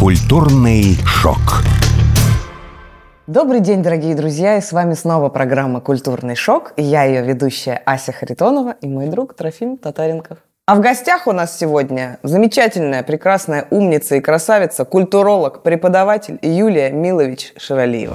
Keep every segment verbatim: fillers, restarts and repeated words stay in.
Культурный шок. Добрый день, дорогие друзья, и с вами снова программа «Культурный шок». Я ее ведущая Ася Харитонова и мой друг Трофим Татаренков. А в гостях у нас сегодня замечательная, прекрасная умница и красавица, культуролог, преподаватель Юлия Милович Ширалиева.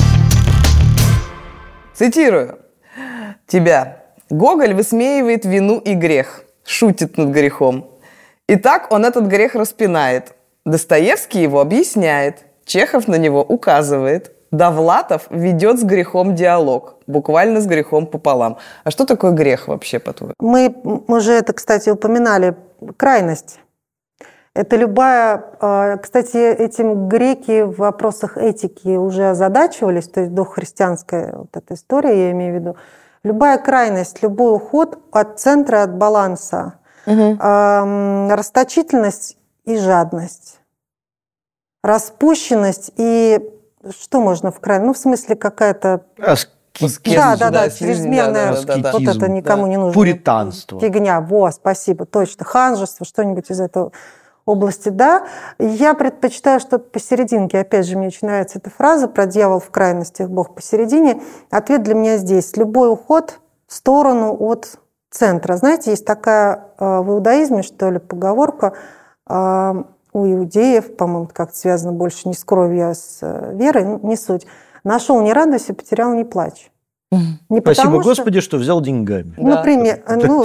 Цитирую тебя. «Гоголь высмеивает вину и грех, шутит над грехом. И так он этот грех распинает. Достоевский его объясняет, Чехов на него указывает, Довлатов ведет с грехом диалог, буквально с грехом пополам». А что такое грех вообще, по-твоему? Мы уже это, кстати, упоминали. Крайность. Это любая... Кстати, этим греки в вопросах этики уже озадачивались, то есть дохристианская вот эта история, я имею в виду. Любая крайность, любой уход от центра, от баланса, угу. э, расточительность и жадность, распущенность и что можно в крайность? Ну, в смысле, какая-то... Аскетизм. Да, да, да, чрезмерная, да, да, да, вот это никому да. не нужно. Пуританство. Фигня, во, спасибо, точно. Ханжество, что-нибудь из этой области, да. Я предпочитаю что-то посерединке. Опять же, мне очень нравится эта фраза про дьявол в крайностях, Бог посередине. Ответ для меня здесь. Любой уход в сторону от центра. Знаете, есть такая в иудаизме, что ли, поговорка у иудеев, по-моему, как-то связано больше не с кровью, а с верой, не суть. Нашел, не радуйся, потерял, не плачь. Не Спасибо, потому, Господи, что... что взял деньгами. Например,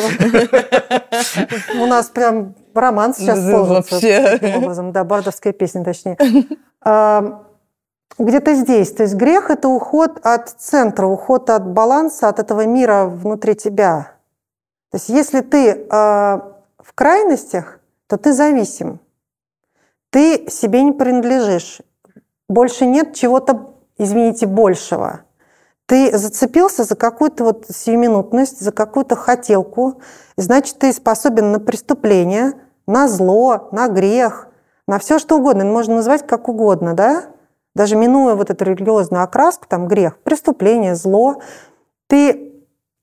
у нас прям роман сейчас сложится таким образом, да, бардовская песня, точнее. Где-то здесь. То есть грех – это уход от центра, уход от баланса, от этого мира внутри тебя. То есть если ты в крайностях, то ты зависим. Ты себе не принадлежишь. Больше нет чего-то, извините, большего. Ты зацепился за какую-то вот сиюминутность, за какую-то хотелку, значит, ты способен на преступление, на зло, на грех, на все что угодно. Можно назвать как угодно, да? Даже минуя вот эту религиозную окраску, там грех, преступление, зло. Ты...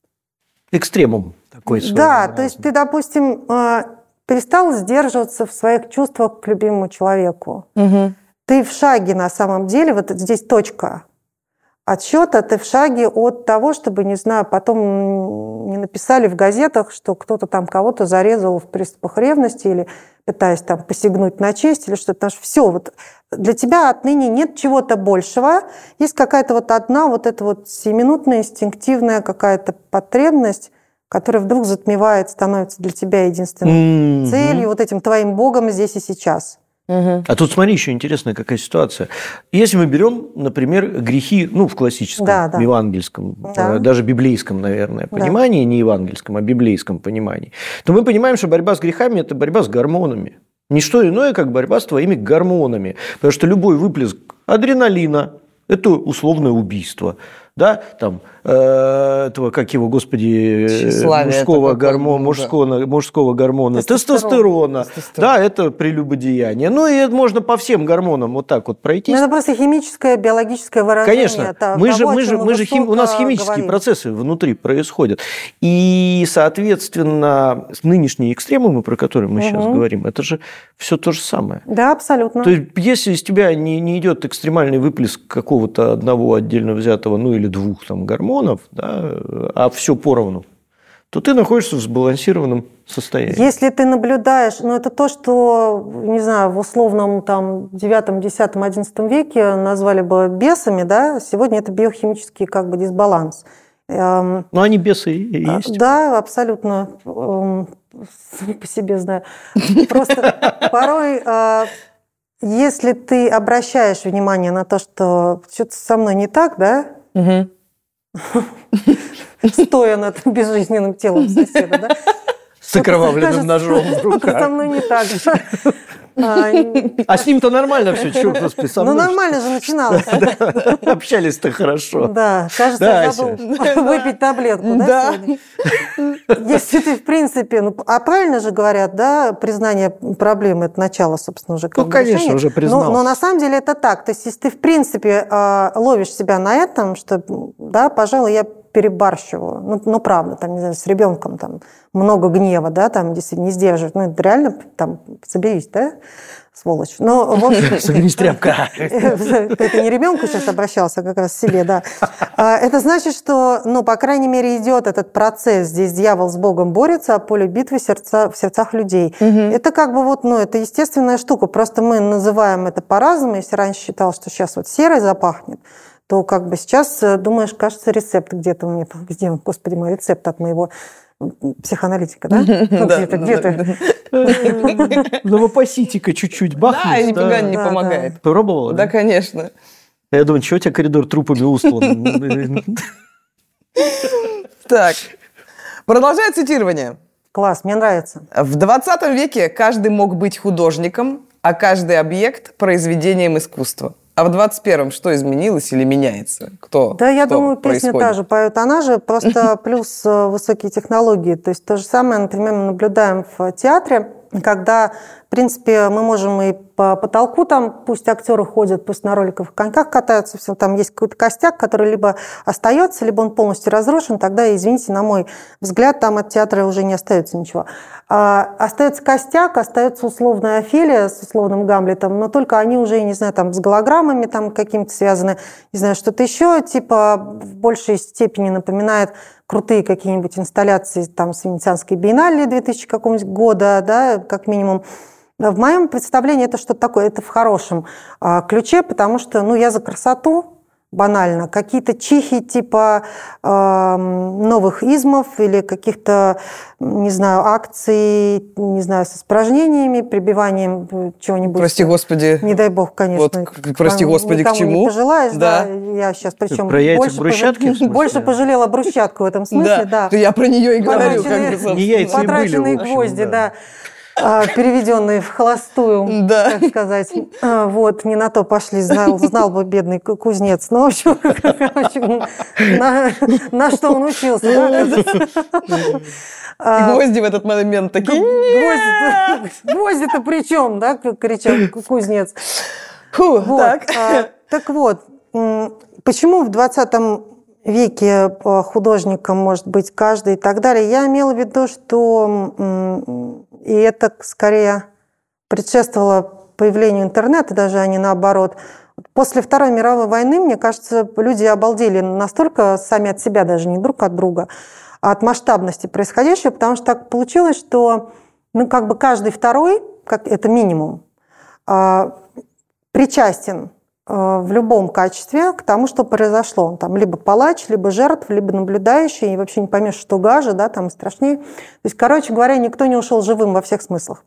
Экстремум такой. Да, то есть ты, допустим, перестал сдерживаться в своих чувствах к любимому человеку. Угу. Ты в шаге на самом деле, вот здесь точка отсчета, ты в шаге от того, чтобы, не знаю, потом не написали в газетах, что кто-то там кого-то зарезал в приступах ревности или пытаясь там посягнуть на честь или что-то. Потому что все, вот для тебя отныне нет чего-то большего, есть какая-то вот одна вот эта вот сиюминутная, инстинктивная какая-то потребность, которая вдруг затмевает, становится для тебя единственной mm-hmm. целью, вот этим твоим Богом здесь и сейчас. Угу. А тут смотри, еще интересная какая ситуация. Если мы берем, например, грехи, ну, в классическом, да, да. евангельском, да. даже библейском, наверное, понимании, да. не евангельском, а библейском понимании, то мы понимаем, что борьба с грехами – это борьба с гормонами. Не что иное, как борьба с твоими гормонами. Потому что любой выплеск адреналина – это условное убийство. Да, там, э, этого, как его, господи, мужского гормона, мужского, мужского гормона, тестостерона. тестостерона. Да, это прелюбодеяние. Ну, и это можно по всем гормонам вот так вот пройтись. Это просто химическое, биологическое выражение. Конечно. Мы того, же, мы же, мы же хим... У нас химические говорим. процессы внутри происходят. И, соответственно, нынешние экстремумы, про которые мы угу. сейчас говорим, это же все то же самое. Да, абсолютно. То есть, если из тебя не, не идет экстремальный выплеск какого-то одного отдельно взятого, ну, или двух там гормонов, да, а все поровну, то ты находишься в сбалансированном состоянии. Если ты наблюдаешь, ну это то, что, не знаю, в условном там девятом, десятом, одиннадцатом веке назвали бы бесами, да, сегодня это биохимический как бы дисбаланс. Ну, они бесы и есть. Да, абсолютно. По себе знаю. Просто порой, если ты обращаешь внимание на то, что что-то со мной не так, да, угу. стоя над безжизненным телом соседа, да? С окровавленным ножом в руках. Со мной не так. А с ним-то нормально все, чего, господи, со мной. Ну, нормально же начиналось. Общались-то хорошо. Да, кажется, я забыл выпить таблетку, да? Если ты, в принципе, ну, а правильно же говорят, да, признание проблемы – это начало, собственно, уже. Ну, конечно, уже признал. Но на самом деле это так. То есть, если ты, в принципе, ловишь себя на этом, что, да, пожалуй, я перебарщиваю. Ну, ну, правда, там, не знаю, с ребенком там много гнева, да, там действительно не сдерживают. Ну, это реально, там, соберись, да, сволочь. Но, в общем... Соберись, тряпка. Это не ребенку сейчас обращался, а как раз себе, да. Это значит, что, ну, по крайней мере, идет этот процесс. Здесь дьявол с Богом борется, а поле битвы сердца, в сердцах людей. Это как бы вот, ну, это естественная штука. Просто мы называем это по-разному. Если раньше считал, что сейчас вот серый запахнет, то как бы сейчас думаешь, кажется, рецепт где-то у меня, где, господи мой, рецепт от моего психоаналитика, да? Где-то, где-то. Новопоситика чуть-чуть бахнуть. Да, и нифига не помогает. Пробовала? Да, конечно. Я думаю, что у тебя коридор трупами устлан? Так, продолжаю цитирование. Класс, мне нравится. В двадцатом веке каждый мог быть художником, а каждый объект – произведением искусства. А в двадцать первом что изменилось или меняется? Кто? Да, я кто думаю, песня та же поет она же, просто плюс высокие технологии. То есть то же самое, например, мы наблюдаем в театре, когда, в принципе, мы можем и по потолку, там, пусть актеры ходят, пусть на роликовых коньках катаются, все, там есть какой-то костяк, который либо остается, либо он полностью разрушен, тогда, извините, на мой взгляд, там от театра уже не остается ничего. А остается костяк, остается условная Офелия с условным Гамлетом, но только они уже, не знаю, там, с голограммами там каким-то связаны, не знаю, что-то еще, типа, в большей степени напоминает крутые какие-нибудь инсталляции там с Венецианской биеннале две тысячи какого-нибудь года, да, как минимум. В моем представлении это что-то такое, это в хорошем а, ключе, потому что, ну, я за красоту, банально. Какие-то чихи типа э, новых измов или каких-то, не знаю, акций, не знаю, с испражнениями, прибиванием чего-нибудь. Прости господи. Не дай бог, конечно. Вот, прости господи, к чему? Не пожелаешь, да. да. Я сейчас причем про яйца больше, брусчатки, пож... больше пожалела брусчатку в этом смысле, да. да. Я про нее и говорю. Потраченные, как бы, не яйца потраченные и были, гвозди, общем, да. да. Переведенные в холостую, да. так сказать. Вот, не на то пошли, знал, знал бы бедный кузнец. Ну, в общем, короче, на, на что он учился. Да? И гвозди в этот момент такие... Гвозди-то, гвозди-то при чем, да, кричал кузнец. Фу, вот. так. А, так вот, почему в двадцатом веке художником может быть каждый и так далее? Я имела в виду, что... И это скорее предшествовало появлению интернета, даже а не наоборот. После Второй мировой войны, мне кажется, люди обалдели настолько сами от себя, даже не друг от друга, а от масштабности происходящего, потому что так получилось, что ну, как бы каждый второй, как это минимум, причастен в любом качестве к тому, что произошло. Он там либо палач, либо жертв, либо наблюдающий, и вообще не поймешь, что гаже, да, там страшнее. То есть, короче говоря, никто не ушел живым во всех смыслах.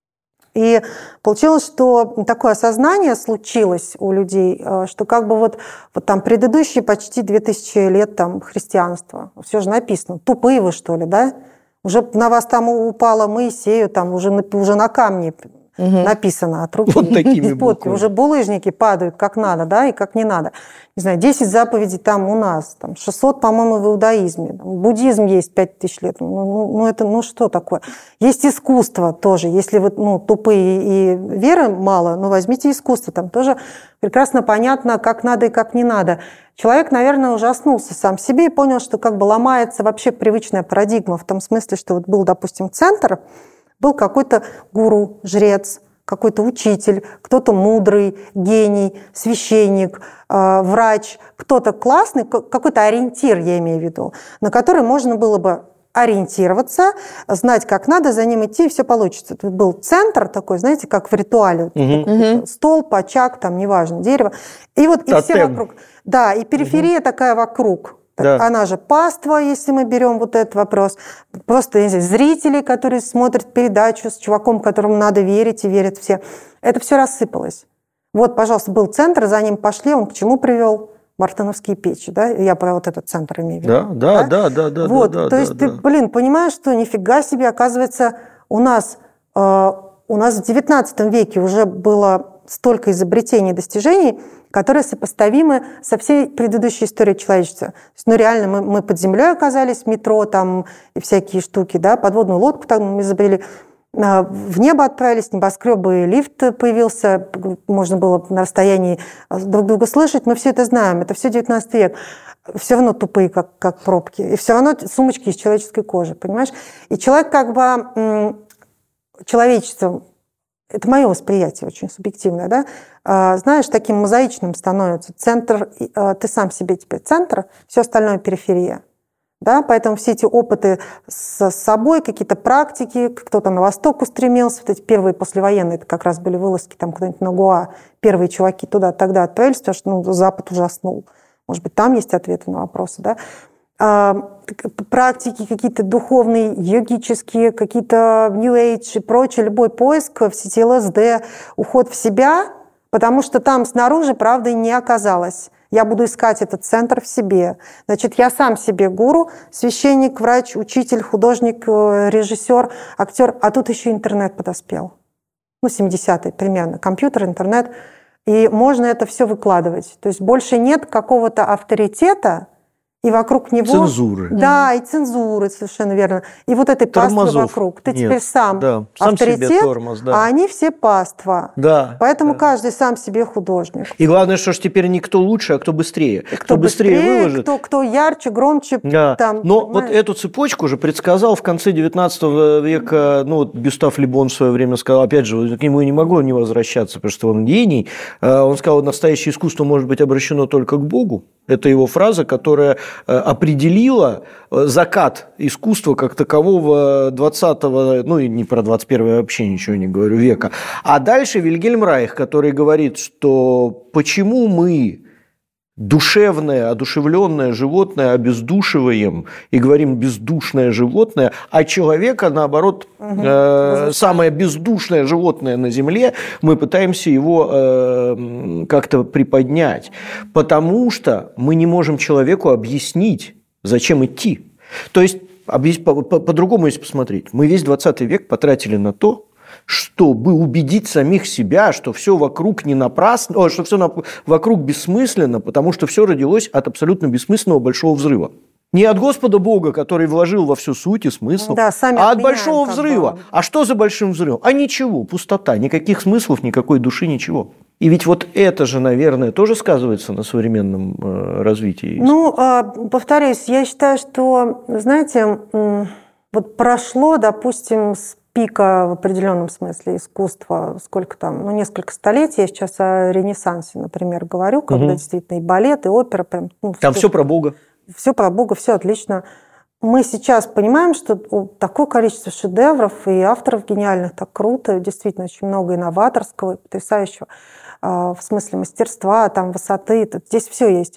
И получилось, что такое осознание случилось у людей, что как бы вот, вот там предыдущие почти две тысячи лет там христианства, все же написано, тупые вы, что ли, да? Уже на вас там упало Моисею, там уже, уже на камне угу. написано от руки. Вот такими буквами. Уже булыжники падают как надо, да, и как не надо. Не знаю, десять заповедей там у нас, там шестьсот, по-моему, в иудаизме. Там, буддизм есть пять тысяч лет. Ну, ну, ну, это, ну, что такое? Есть искусство тоже. Если вы ну, тупые и веры мало, ну, возьмите искусство. Там тоже прекрасно понятно, как надо и как не надо. Человек, наверное, ужаснулся сам себе и понял, что как бы ломается вообще привычная парадигма в том смысле, что вот был, допустим, центр, был какой-то гуру, жрец, какой-то учитель, кто-то мудрый, гений, священник, э, врач, кто-то классный, какой-то ориентир, я имею в виду, на который можно было бы ориентироваться, знать, как надо, за ним идти, и все получится. Это был центр такой, знаете, как в ритуале. Угу. Столб, очаг, там, неважно, дерево. И вот и все вокруг. Да, и периферия угу. такая вокруг. Да. Она же паства, если мы берем вот этот вопрос. Просто не знаю, зрители, которые смотрят передачу с чуваком, которому надо верить, и верят все. Это все рассыпалось. Вот, пожалуйста, был центр, за ним пошли, он к чему привел? Мартыновские печи, да? Я про вот этот центр имею в виду. Да, да, да, да, да. Вот, да, то да, есть да, ты, да. блин, понимаешь, что нифига себе, оказывается, у нас, э, у нас в девятнадцатом веке уже было столько изобретений и достижений, которые сопоставимы со всей предыдущей историей человечества. То есть, ну, реально, мы, мы под землей оказались, метро там и всякие штуки, да, подводную лодку там изобрели, в небо отправились, небоскребы, лифт появился, можно было на расстоянии друг друга слышать, мы все это знаем, это все девятнадцатый век. все равно тупые, как, как пробки. И все равно сумочки из человеческой кожи, понимаешь? И человек как бы... Человечество, это мое восприятие очень субъективное, да, знаешь, таким мозаичным становится. Центр, ты сам себе теперь центр, все остальное периферия. Да? Поэтому все эти опыты с собой, какие-то практики, кто-то на восток устремился, вот эти первые послевоенные, это как раз были вылазки там куда-нибудь на Гоа, первые чуваки туда тогда отправились, потому что ну, Запад ужаснул. Может быть, там есть ответы на вопросы, да? Практики какие-то духовные, йогические, какие-то New Age и прочее, любой поиск в сети эл эс дэ, уход в себя, потому что там снаружи правды не оказалось. Я буду искать этот центр в себе. Значит, я сам себе гуру, священник, врач, учитель, художник, режиссер, актер, а тут еще интернет подоспел. Ну, семидесятые примерно. Компьютер, интернет. И можно это все выкладывать. То есть больше нет какого-то авторитета, и вокруг него... Цензуры. Да, и цензуры, совершенно верно. И вот этой паствы вокруг. Ты Нет. теперь сам, да. сам авторитет, тормоз, да. а они все паства. Да. Поэтому да. каждый сам себе художник. И главное, что ж теперь не кто лучше, а кто быстрее. Кто, кто быстрее, быстрее выложит. Кто, кто ярче, громче. Да. Там, Но понимаешь? вот эту цепочку же предсказал в конце девятнадцатого века, ну вот Гюстав Le Bon в свое время сказал, опять же, к нему я не могу не возвращаться, потому что он гений. Он сказал, настоящее искусство может быть обращено только к Богу. Это его фраза, которая определила закат искусства как такового двадцатого, ну и не про двадцать первое вообще ничего не говорю, века. А дальше Вильгельм Райх, который говорит, что почему мы душевное, одушевленное животное обездушиваем и говорим бездушное животное, а человека, наоборот, угу. э, самое бездушное животное на Земле, мы пытаемся его э, как-то приподнять, потому что мы не можем человеку объяснить, зачем идти. То есть, по-другому, если посмотреть, мы весь двадцатый век потратили на то, чтобы убедить самих себя, что все вокруг не напрасно, о, что все вокруг бессмысленно, потому что все родилось от абсолютно бессмысленного большого взрыва. Не от Господа Бога, который вложил во всю суть и смысл, да, а от большого взрыва. Бы. А что за большим взрывом? А ничего, пустота, никаких смыслов, никакой души, ничего. И ведь вот это же, наверное, тоже сказывается на современном э, развитии. Ну, э, повторюсь, я считаю, что, знаете, э, вот прошло, допустим, с пика в определенном смысле искусства, сколько там, ну, несколько столетий. Я сейчас о Ренессансе, например, говорю, когда угу. действительно и балет, и опера. Прям, ну, там все, все про Бога. Все про Бога, все отлично. Мы сейчас понимаем, что такое количество шедевров и авторов гениальных, так круто, действительно очень много инноваторского, потрясающего, в смысле мастерства, там, высоты, здесь все есть.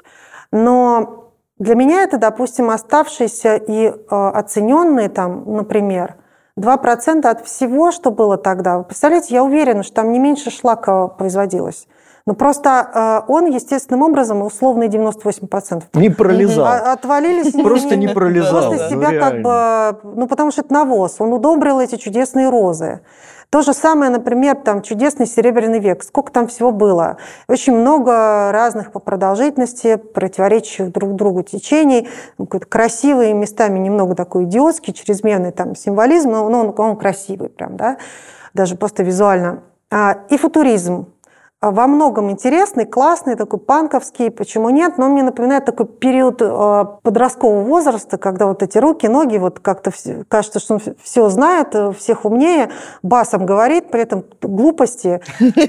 Но для меня это, допустим, оставшиеся и оцененные, там, например, два процента от всего, что было тогда. Вы представляете, я уверена, что там не меньше шлака производилось. Но просто э, он естественным образом, условные девяносто восемь процентов. Не пролезал. Отвалились. Просто не пролезал. Просто себя как бы... Ну, потому что это навоз. Он удобрил эти чудесные розы. То же самое, например, там чудесный Серебряный век. Сколько там всего было? Очень много разных по продолжительности, противоречащих друг другу течений. Красивые, местами немного такой идиотский, чрезмерный там символизм, но он, он красивый прям, да? Даже просто визуально. И футуризм. Во многом интересный, классный, такой панковский, почему нет, но он мне напоминает такой период подросткового возраста, когда вот эти руки, ноги, вот как-то кажется, что он все знает, всех умнее, басом говорит, при этом глупости.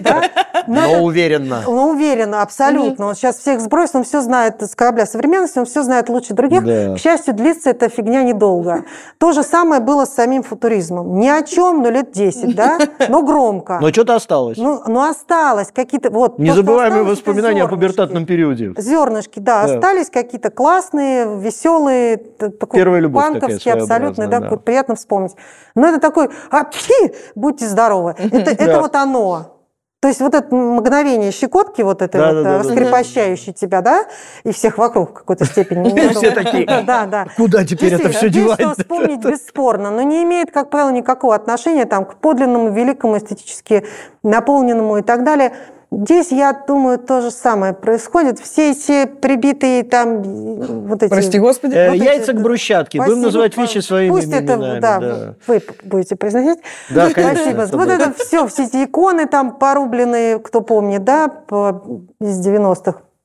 Но уверенно. Но уверенно, абсолютно. Он сейчас всех сбросит, он все знает с корабля современности, он все знает лучше других. К счастью, длится эта фигня недолго. То же самое было с самим футуризмом. Ни о чем, но лет десять, да, но громко. Но что-то осталось. Ну, ну осталось. Какие-то, вот, незабываемые воспоминания о пубертатном периоде. Зернышки, да, да. Остались какие-то классные, веселые, такой панковский, абсолютно, да, да. Приятно вспомнить. Но это такой, а, пфи, будьте здоровы. Это, это вот оно. То есть вот это мгновение щекотки, вот это да, вот, да, раскрепощающее да. тебя, да, и всех вокруг в какой-то степени. Все такие, куда теперь это все девать? Есть что вспомнить бесспорно, но не имеет, как правило, никакого отношения там, к подлинному, великому, эстетически наполненному и так далее. Здесь, я думаю, то же самое происходит. Все эти прибитые там вот эти... Прости, Господи. Э, вот яйца эти, к брусчатке. Будем называть вещи своими пусть именами. Это, да, да, вы будете произносить. Да, конечно. Спасибо. Вот это все, все эти иконы там порубленные, кто помнит, да, из девяностых.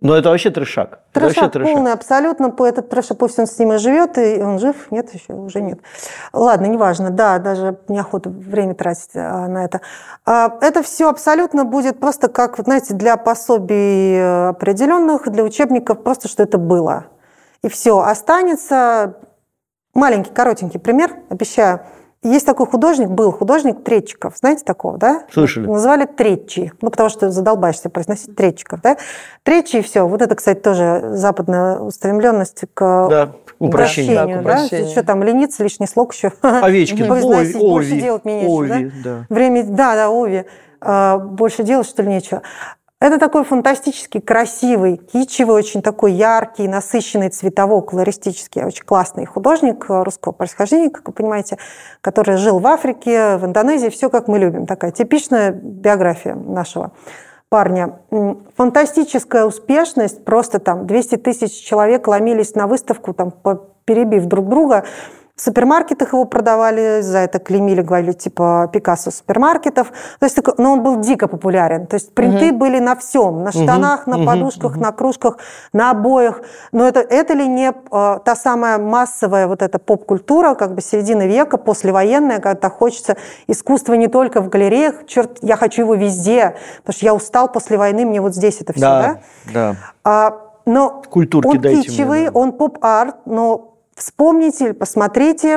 Но это вообще трешак. Трешак полный, абсолютно. Этот трешак, пусть он с ним и живет, и он жив, нет еще, уже нет. Ладно, неважно, да, даже неохота время тратить а, на это. А, это все абсолютно будет просто как, знаете, для пособий определенных, для учебников, просто что это было. И все, останется маленький, коротенький пример, обещаю. Есть такой художник, был художник Третчиков. Знаете такого, да? Слышали. Называли Третчи. Ну, потому что задолбаешься произносить Третчиков, да? Третчи и все. Вот это, кстати, тоже западная устремленность к да, упрощению. Да, да? Что там, лениться, лишний слог еще. Овечкин. Произносить, Ови, больше ови, делать мне нечего. ови, да? Да. Время, да, да, ови. А, больше делать, что ли, нечего. Это такой фантастически красивый, кичевый, очень такой яркий, насыщенный, цветово, колористический, очень классный художник русского происхождения, как вы понимаете, который жил в Африке, в Индонезии, все как мы любим. Такая типичная биография нашего парня. Фантастическая успешность, просто там двести тысяч человек ломились на выставку, там, перебив друг друга. В супермаркетах его продавали, за это клеймили, говорили, типа, Пикассо супермаркетов. То есть, но он был дико популярен. То есть принты угу. были на всем. На штанах, угу. на подушках, угу. на кружках, на обоях. Но это, это ли не а, та самая массовая вот эта поп-культура, как бы середины века, послевоенная, когда хочется искусства не только в галереях, черт, я хочу его везде, потому что я устал после войны, мне вот здесь это все, да? Да, да. А, но Культурки он дайте кичевый, мне, да. он поп-арт, но вспомните или посмотрите,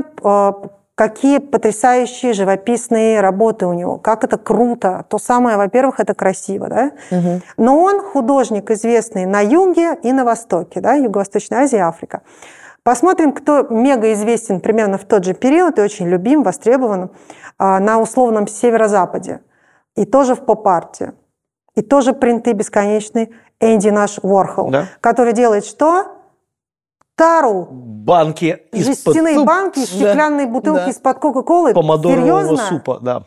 какие потрясающие живописные работы у него, как это круто. То самое, во-первых, это красиво, да? Угу. Но он художник известный на юге и на востоке, да? Юго-Восточная Азия, Африка. Посмотрим, кто мега известен примерно в тот же период и очень любим, востребован на условном северо-западе. И тоже в поп-арте. И тоже принты бесконечные. Энди наш Уорхол, да? Который делает что? Тару. Банки из-под... Жестяные банки, стеклянные да. бутылки да. из-под Кока-Колы. Помодорового супа, да.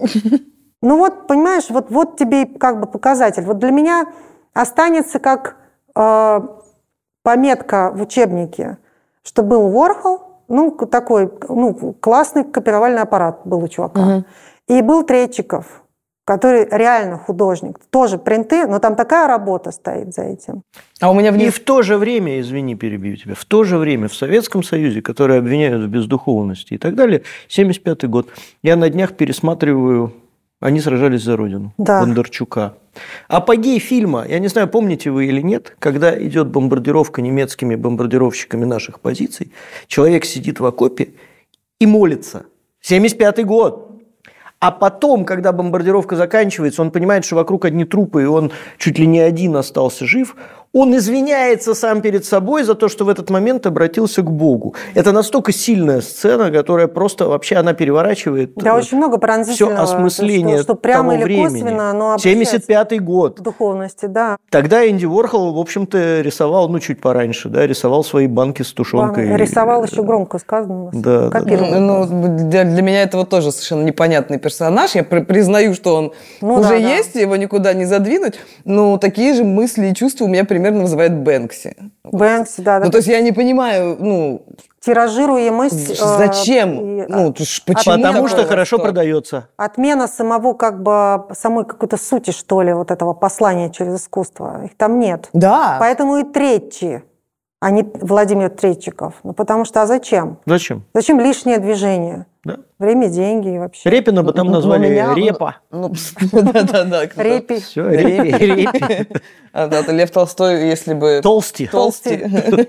Ну вот, понимаешь, вот, вот тебе как бы показатель. Вот для меня останется как э, пометка в учебнике, что был Уорхол, ну, такой ну, классный копировальный аппарат был у чувака. Угу. И был Третчиков, который реально художник. Тоже принты, но там такая работа стоит за этим. А у меня в ней... И в то же время, извини, перебью тебя, в то же время в Советском Союзе, который обвиняют в бездуховности и так далее, семьдесят пятый год, я на днях пересматриваю «Они сражались за Родину» да. Бондарчука. Апогей фильма, я не знаю, помните вы или нет, когда идет бомбардировка немецкими бомбардировщиками наших позиций, человек сидит в окопе и молится. семьдесят пятый год. А потом, когда бомбардировка заканчивается, он понимает, что вокруг одни трупы, и он чуть ли не один остался жив, он извиняется сам перед собой за то, что в этот момент обратился к Богу. Это настолько сильная сцена, которая просто вообще она переворачивает да, очень много пронзительного, все осмысление что, что прямо того или времени. Косвенно, но семьдесят пятый год. Духовности, да. Тогда Энди Уорхол, в общем-то, рисовал, ну, чуть пораньше, да, рисовал свои банки с тушенкой. Бан... Рисовал еще громко сказано. Да, да, да. Ну, для, для меня это вот тоже совершенно непонятный персонаж. Я при, признаю, что он ну, уже да, есть, да. его никуда не задвинуть. Но такие же мысли и чувства у меня примерно вызывает Бэнкси. Бэнкси, да. да. Ну, то есть я не понимаю, ну... Тиражируемость... Зачем? Э, ну, почему? Потому что хорошо что? продается. Отмена самого, как бы, самой какой-то сути, что ли, вот этого послания через искусство. Их там нет. Да. Поэтому и Третчи, а не Владимир Третчиков. Ну, потому что, а зачем? Зачем? Зачем лишнее движение? Да. Время, деньги и вообще. Репина бы там ну, назвали меня, Репа. Да-да-да. Репи. Все, Репи. Лев Толстой, если бы... Толсти. Толсти.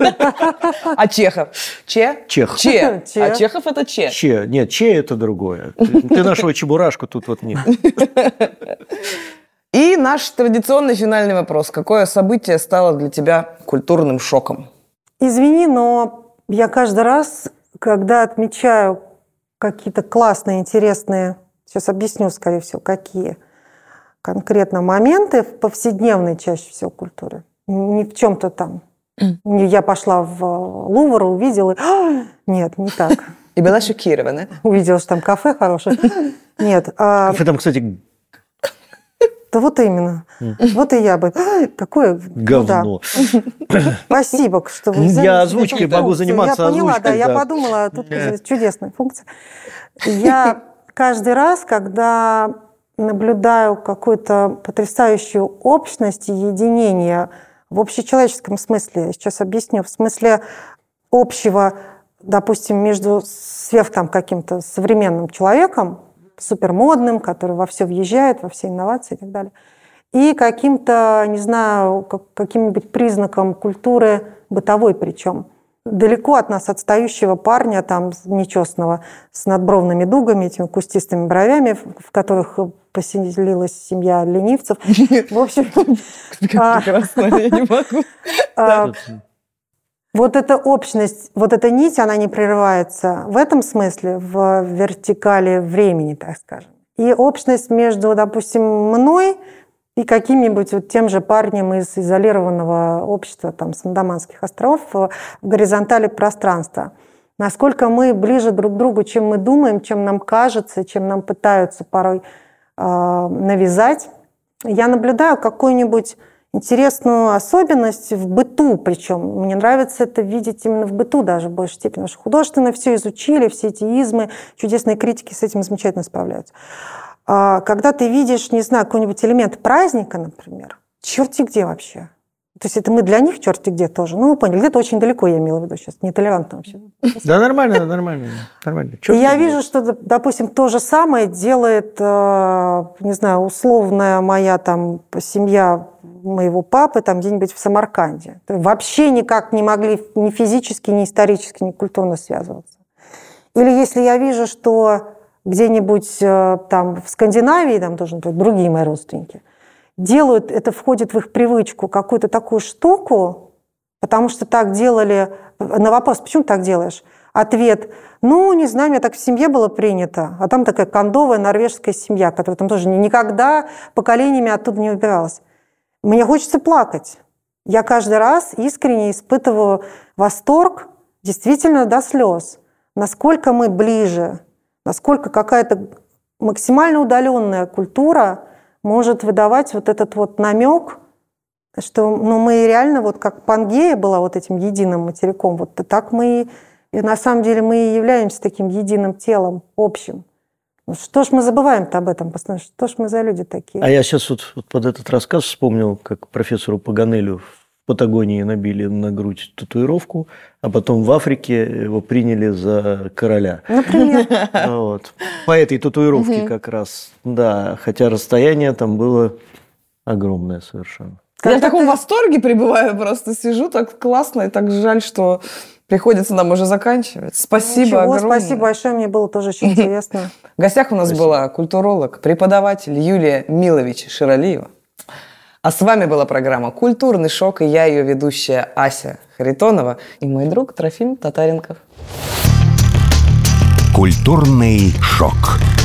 А Чехов? Че? Чех. Че. А Чехов это Че. Че. Нет, Че это другое. Ты нашего Чебурашку тут вот нет. И наш традиционный финальный вопрос. Какое событие стало для тебя культурным шоком? Извини, но я каждый раз, когда отмечаю какие-то классные, интересные, сейчас объясню, скорее всего, какие конкретно моменты в повседневной чаще всего культуре, не в чем-то там. Я пошла в Лувр, увидела, и... нет, не так. И была шокирована. Увидела, что там кафе хорошее. Нет. Кафе там, кстати... Да вот именно. Mm. Вот и я бы. Какое говно. Ну, да. Спасибо, что вы взяли. Я озвучкой могу заниматься. Я поняла, озвучкой, да, да. Я подумала, тут yeah. чудесная функция. Я каждый раз, когда наблюдаю какую-то потрясающую общность и единение В общечеловеческом смысле, я сейчас объясню, в смысле общего, допустим, между сверх там, каким-то современным человеком, супермодным, который во все въезжает, во все инновации и так далее, и каким-то, не знаю, каким-нибудь признаком культуры, бытовой причем, далеко от нас отстающего парня, там, нечестного, с надбровными дугами, этими кустистыми бровями, в которых поселилась семья ленивцев. В общем... Прекрасно, я не могу. Вот эта общность, вот эта нить, она не прерывается в этом смысле, в вертикали времени, так скажем. И общность между, допустим, мной и каким-нибудь вот тем же парнем из изолированного общества, там, с Андаманских островов, в горизонтали пространства. Насколько мы ближе друг к другу, чем мы думаем, чем нам кажется, чем нам пытаются порой э, навязать. Я наблюдаю какую-нибудь интересную особенность в быту, причем мне нравится это видеть именно в быту даже в большей степени, потому что художественно все изучили, все эти измы, чудесные критики с этим замечательно справляются. А когда ты видишь, не знаю, какой-нибудь элемент праздника, например, черти где вообще. То есть это мы для них черти где тоже. Ну, вы поняли, где-то очень далеко, я имела в виду сейчас, нетолерантно вообще. Да, нормально, нормально. нормально. И я вижу, что, допустим, то же самое делает, не знаю, условная моя там семья моего папы там где-нибудь в Самарканде. Вообще никак не могли ни физически, ни исторически, ни культурно связываться. Или если я вижу, что где-нибудь там в Скандинавии, там тоже другие мои родственники, делают, это входит в их привычку, какую-то такую штуку, потому что так делали... На вопрос, почему так делаешь? Ответ, ну, не знаю, у меня так в семье было принято, а там такая кондовая норвежская семья, которая там тоже никогда поколениями оттуда не убиралась. Мне хочется плакать. Я каждый раз искренне испытываю восторг, действительно до слез. Насколько мы ближе, насколько какая-то максимально удаленная культура может выдавать вот этот вот намек, что ну, мы реально, вот как Пангея была вот этим единым материком, вот так мы и на самом деле мы и являемся таким единым телом, общим. Что ж мы забываем-то об этом постоянно? Что ж мы за люди такие? А я сейчас вот, вот под этот рассказ вспомнил, как профессору Паганелю в Патагонии набили на грудь татуировку, а потом в Африке его приняли за короля. Например. Вот. По этой татуировке как раз, да. Хотя расстояние там было огромное совершенно. Я в таком восторге пребываю, просто сижу, так классно, и так жаль, что приходится нам уже заканчивать. Спасибо Ничего, огромное. Спасибо большое, мне было тоже очень интересно. В гостях у нас Спасибо. была культуролог, преподаватель Юлия Милович Ширалиева. А с вами была программа «Культурный шок», и я, ее ведущая Ася Харитонова, и мой друг Трофим Татаренков. Культурный шок.